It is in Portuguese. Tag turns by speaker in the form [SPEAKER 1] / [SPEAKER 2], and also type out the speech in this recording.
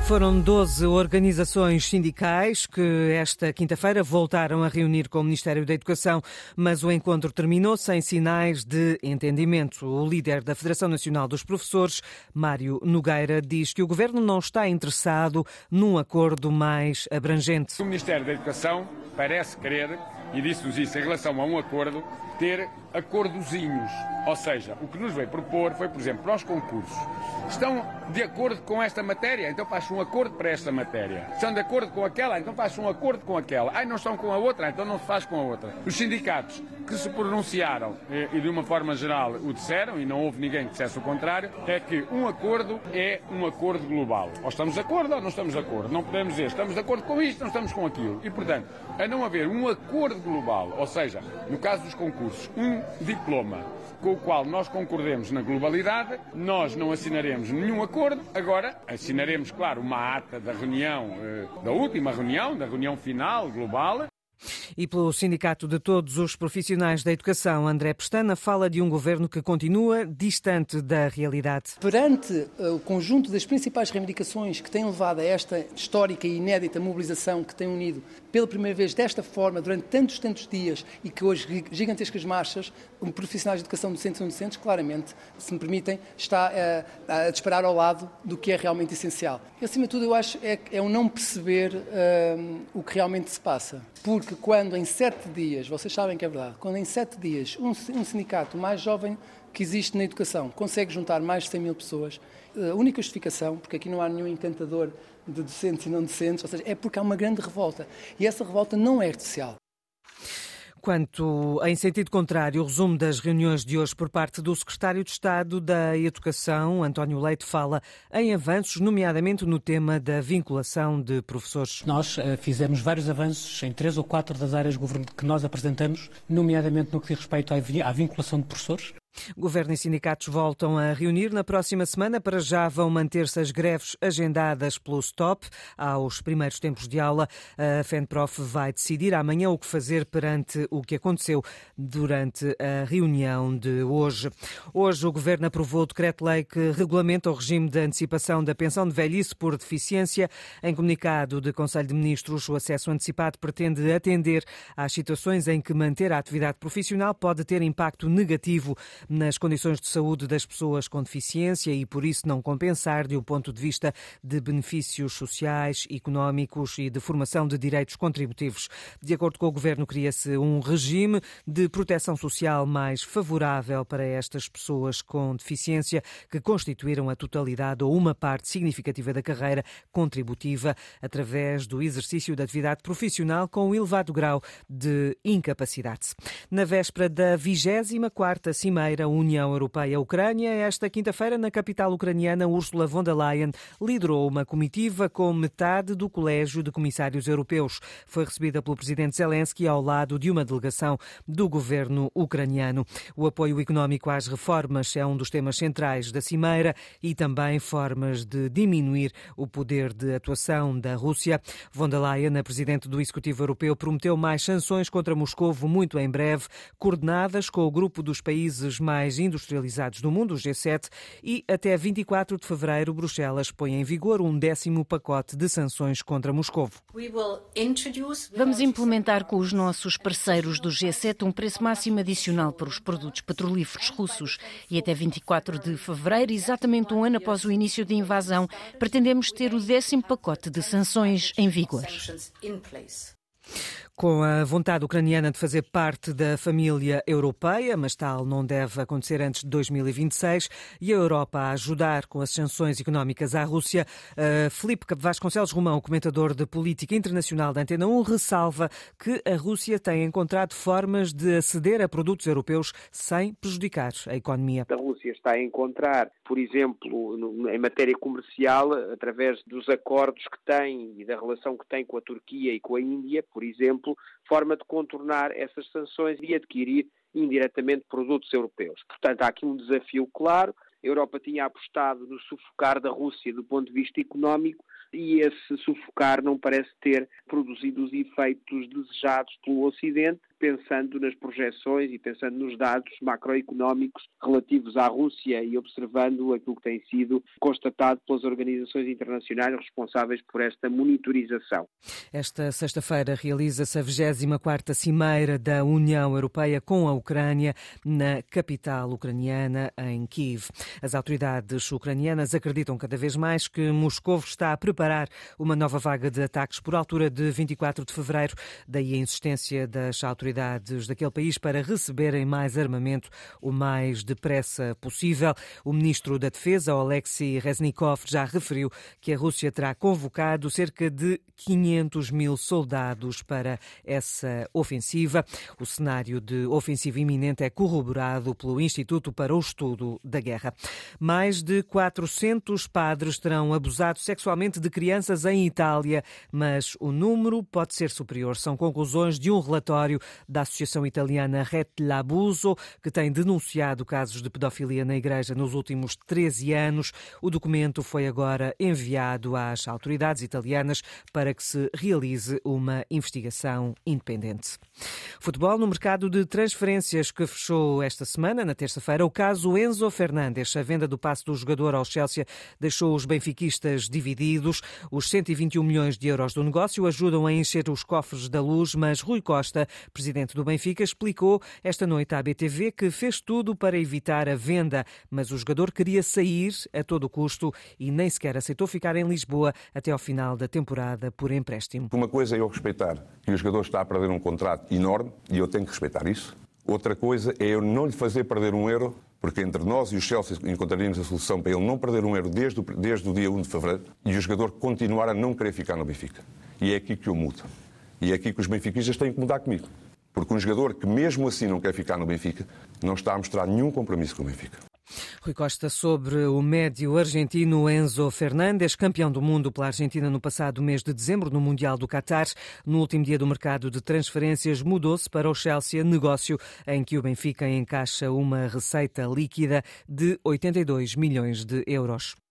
[SPEAKER 1] Foram 12 organizações sindicais que esta quinta-feira voltaram a reunir com o Ministério da Educação, mas o encontro terminou sem sinais de entendimento. O líder da Federação Nacional dos Professores, Mário Nogueira, diz que o Governo não está interessado num acordo mais abrangente.
[SPEAKER 2] O Ministério da Educação parece querer, e disse-nos isso em relação a um acordo, ter acordozinhos. Ou seja, o que nos veio propor foi, por exemplo, para os concursos. Estão de acordo com esta matéria? Então façam um acordo para esta matéria. Estão de acordo com aquela? Então façam um acordo com aquela. Não estão com a outra? Então não se faz com a outra. Os sindicatos que se pronunciaram e de uma forma geral o disseram, e não houve ninguém que dissesse o contrário, é que um acordo é um acordo global. Ou estamos de acordo ou não estamos de acordo. Não podemos dizer estamos de acordo com isto, não estamos com aquilo. E, portanto, a não haver um acordo global, ou seja, no caso dos concursos, um diploma com o qual nós concordemos na globalidade, nós não assinaremos nenhum acordo. Agora, assinaremos, claro, uma ata da reunião, da última reunião, da reunião final global.
[SPEAKER 1] E pelo Sindicato de Todos os Profissionais da Educação, André Pestana fala de um governo que continua distante da realidade.
[SPEAKER 3] Perante o conjunto das principais reivindicações que têm levado a esta histórica e inédita mobilização que tem unido pela primeira vez desta forma durante tantos dias e que hoje gigantescas marchas, os profissionais de educação docentes e não docentes, claramente, se me permitem, está a disparar ao lado do que é realmente essencial. E, acima de tudo, eu acho é o não perceber o que realmente se passa. Porque quando em 7 dias, vocês sabem que é verdade, quando em 7 dias um sindicato mais jovem que existe na educação consegue juntar mais de 100 mil pessoas, a única justificação, porque aqui não há nenhum encantador de docentes e não docentes, ou seja, é porque há uma grande revolta. E essa revolta não é artificial.
[SPEAKER 1] Quanto em sentido contrário, o resumo das reuniões de hoje por parte do Secretário de Estado da Educação, António Leite, fala em avanços, nomeadamente no tema da vinculação de professores.
[SPEAKER 4] Nós fizemos vários avanços em 3 ou 4 das áreas que nós apresentamos, nomeadamente no que diz respeito à vinculação de professores.
[SPEAKER 1] Governo e sindicatos voltam a reunir na próxima semana. Para já vão manter-se as greves agendadas pelo STOP aos primeiros tempos de aula. A FENPROF vai decidir amanhã o que fazer perante o que aconteceu durante a reunião de hoje. Hoje o Governo aprovou o decreto-lei que regulamenta o regime de antecipação da pensão de velhice por deficiência. Em comunicado de Conselho de Ministros, o acesso antecipado pretende atender às situações em que manter a atividade profissional pode ter impacto negativo nas condições de saúde das pessoas com deficiência e, por isso, não compensar de um ponto de vista de benefícios sociais, económicos e de formação de direitos contributivos. De acordo com o Governo, cria-se um regime de proteção social mais favorável para estas pessoas com deficiência que constituíram a totalidade ou uma parte significativa da carreira contributiva através do exercício da atividade profissional com um elevado grau de incapacidade. Na véspera da 24ª Cimeira União Europeia-Ucrânia, esta quinta-feira, na capital ucraniana, Ursula von der Leyen liderou uma comitiva com metade do Colégio de Comissários Europeus. Foi recebida pelo presidente Zelensky ao lado de uma delegação do governo ucraniano. O apoio económico às reformas é um dos temas centrais da Cimeira e também formas de diminuir o poder de atuação da Rússia. Von der Leyen, a presidente do Executivo Europeu, prometeu mais sanções contra Moscovo muito em breve, coordenadas com o grupo dos países mais industrializados do mundo, o G7, e até 24 de fevereiro Bruxelas põe em vigor um 10º pacote de sanções contra Moscovo.
[SPEAKER 5] Vamos implementar com os nossos parceiros do G7 um preço máximo adicional para os produtos petrolíferos russos e até 24 de fevereiro, exatamente um ano após o início da invasão, pretendemos ter o 10º pacote de sanções em vigor.
[SPEAKER 1] Com a vontade ucraniana de fazer parte da família europeia, mas tal não deve acontecer antes de 2026, e a Europa a ajudar com as sanções económicas à Rússia, Filipe Vasconcelos Romão, comentador de política internacional da Antena 1, ressalva que a Rússia tem encontrado formas de aceder a produtos europeus sem prejudicar a economia.
[SPEAKER 6] A Rússia está a encontrar, por exemplo, em matéria comercial, através dos acordos que tem e da relação que tem com a Turquia e com a Índia, por exemplo, forma de contornar essas sanções e adquirir indiretamente produtos europeus. Portanto, há aqui um desafio claro. A Europa tinha apostado no sufocar da Rússia do ponto de vista económico e esse sufocar não parece ter produzido os efeitos desejados pelo Ocidente. pensando nas projeções e pensando nos dados macroeconómicos relativos à Rússia e observando aquilo que tem sido constatado pelas organizações internacionais responsáveis por esta monitorização.
[SPEAKER 1] Esta sexta-feira realiza-se a 24ª Cimeira da União Europeia com a Ucrânia na capital ucraniana, em Kiev. As autoridades ucranianas acreditam cada vez mais que Moscovo está a preparar uma nova vaga de ataques por altura de 24 de fevereiro, daí a insistência das autoridades daquele país para receberem mais armamento o mais depressa possível. O ministro da Defesa, Oleksiy Reznikov, já referiu que a Rússia terá convocado cerca de 500 mil soldados para essa ofensiva. O cenário de ofensiva iminente é corroborado pelo Instituto para o Estudo da Guerra. Mais de 400 padres terão abusado sexualmente de crianças em Itália, mas o número pode ser superior. São conclusões de um relatório da Associação Italiana Rete l'Abuso, que tem denunciado casos de pedofilia na Igreja nos últimos 13 anos. O documento foi agora enviado às autoridades italianas para que se realize uma investigação independente. Futebol no mercado de transferências que fechou esta semana, na terça-feira, o caso Enzo Fernandes. A venda do passe do jogador ao Chelsea deixou os benfiquistas divididos. Os 121 milhões de euros do negócio ajudam a encher os cofres da Luz, mas Rui Costa, presidente do Benfica, explicou esta noite à BTV que fez tudo para evitar a venda, mas o jogador queria sair a todo custo e nem sequer aceitou ficar em Lisboa até ao final da temporada por empréstimo.
[SPEAKER 7] Uma coisa é eu respeitar que o jogador está a perder um contrato enorme e eu tenho que respeitar isso. Outra coisa é eu não lhe fazer perder um euro, porque entre nós e o Chelsea encontraríamos a solução para ele não perder um euro desde o dia 1 de fevereiro e o jogador continuar a não querer ficar no Benfica. E é aqui que eu mudo. E é aqui que os benfiquistas têm que mudar comigo. Porque um jogador que mesmo assim não quer ficar no Benfica não está a mostrar nenhum compromisso com o Benfica.
[SPEAKER 1] Rui Costa sobre o médio argentino Enzo Fernandes, campeão do mundo pela Argentina no passado mês de dezembro no Mundial do Qatar. No último dia do mercado de transferências mudou-se para o Chelsea, negócio em que o Benfica encaixa uma receita líquida de 82 milhões de euros.